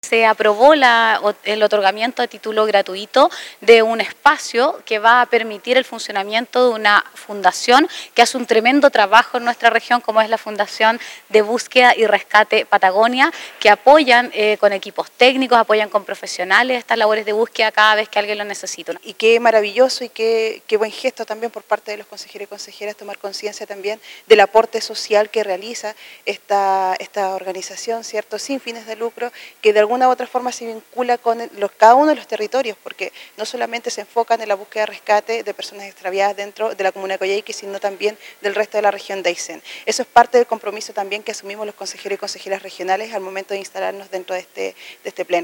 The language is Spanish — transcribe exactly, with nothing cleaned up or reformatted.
Se aprobó la, el otorgamiento de título gratuito de un espacio que va a permitir el funcionamiento de una fundación que hace un tremendo trabajo en nuestra región, como es la Fundación de Búsqueda y Rescate Patagonia, que apoyan eh, con equipos técnicos, apoyan con profesionales estas labores de búsqueda cada vez que alguien lo necesita. Y qué maravilloso y qué, qué buen gesto también por parte de los consejeros y consejeras tomar conciencia también del aporte social que realiza esta, esta organización, ¿cierto?, sin fines de lucro, que de alguna u otra forma se vincula con los, cada uno de los territorios, porque no solamente se enfocan en la búsqueda de rescate de personas extraviadas dentro de la comuna de Coyhaique, sino también del resto de la región de Aysén. Eso es parte del compromiso también que asumimos los consejeros y consejeras regionales al momento de instalarnos dentro de este, de este pleno.